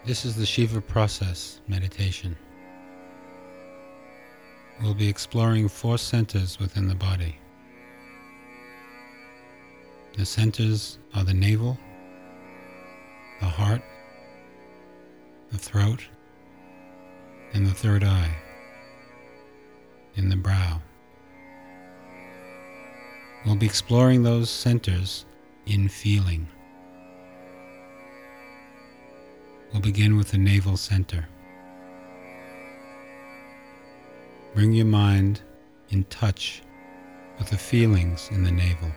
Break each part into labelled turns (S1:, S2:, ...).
S1: This is the Shiva process meditation. We'll be exploring 4 centers within the body. The centers are the navel, the heart, the throat, and the third eye, in the brow. We'll be exploring those centers in feeling. We'll begin with the navel center. Bring your mind in touch with the feelings in the navel.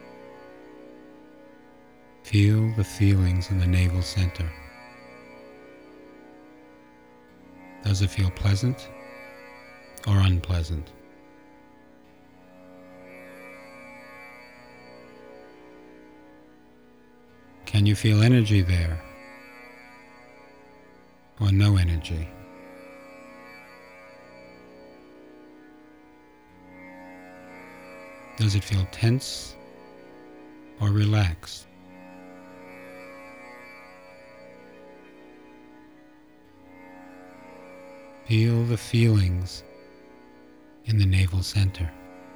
S1: Feel the feelings in the navel center. Does it feel pleasant or unpleasant? Can you feel energy there or no energy? Does it feel tense or relaxed? Feel the feelings in the navel center.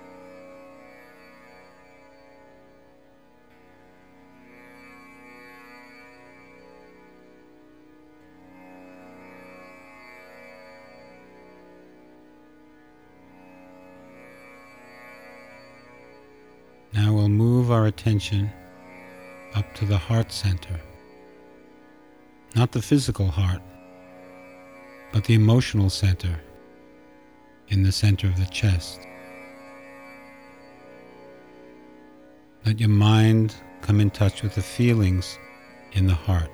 S1: Now we'll move our attention up to the heart center. Not the physical heart, but the emotional center in the center of the chest. Let your mind come in touch with the feelings in the heart.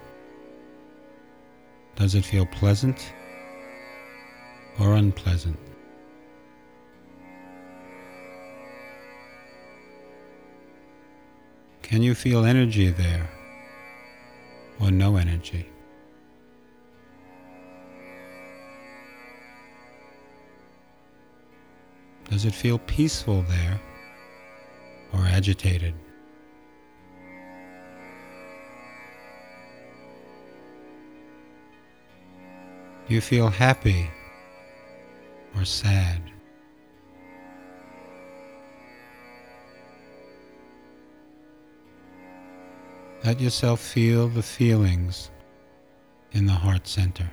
S1: Does it feel pleasant or unpleasant? Can you feel energy there or no energy? Does it feel peaceful there or agitated? Do you feel happy or sad? Let yourself feel the feelings in the heart center.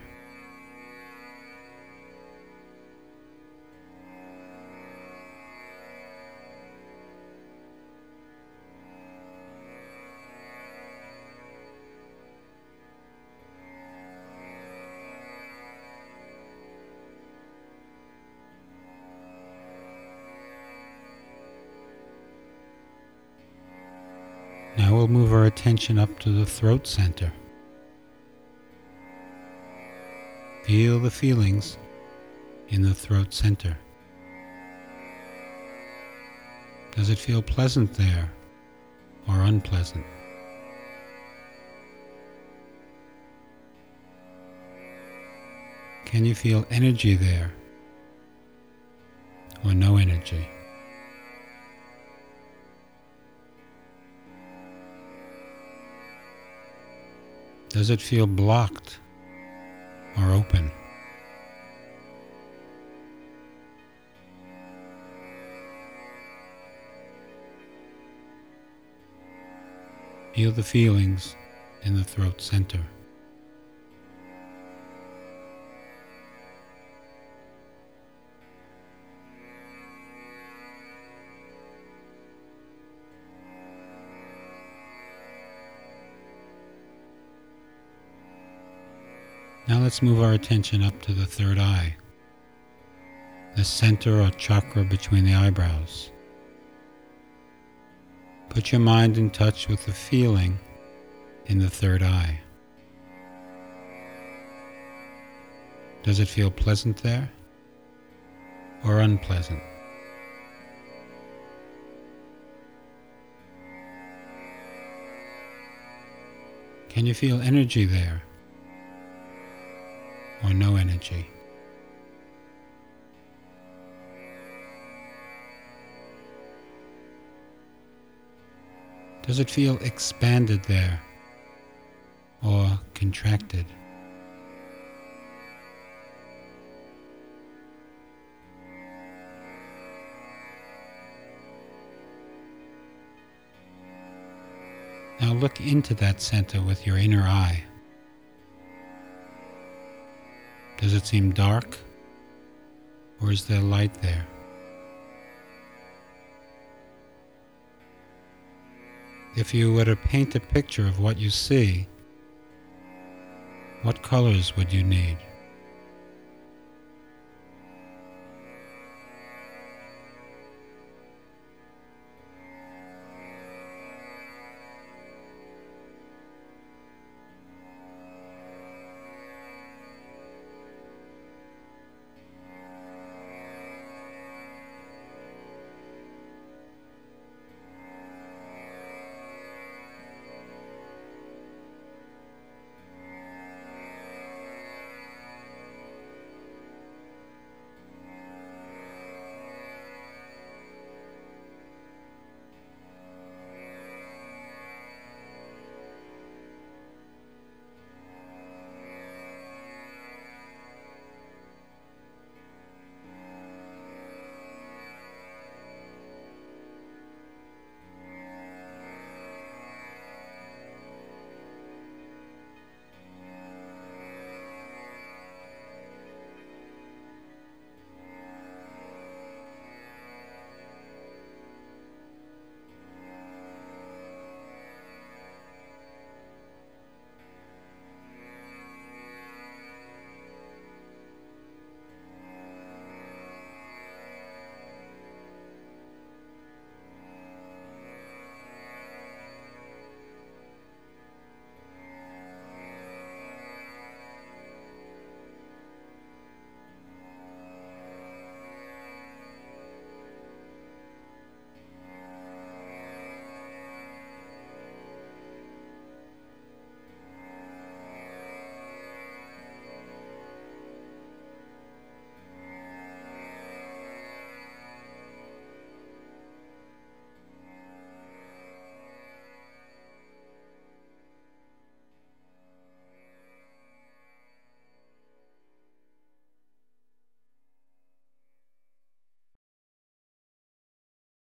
S1: Now we'll move our attention up to the throat center. Feel the feelings in the throat center. Does it feel pleasant there or unpleasant? Can you feel energy there or no energy? Does it feel blocked or open? Feel the feelings in the throat center. Now let's move our attention up to the third eye, the center or chakra between the eyebrows. Put your mind in touch with the feeling in the third eye. Does it feel pleasant there or unpleasant? Can you feel energy there or no energy? Does it feel expanded there or contracted? look into that center with your inner eye. Does it seem dark, or is there light there? If you were to paint a picture of what you see, what colors would you need?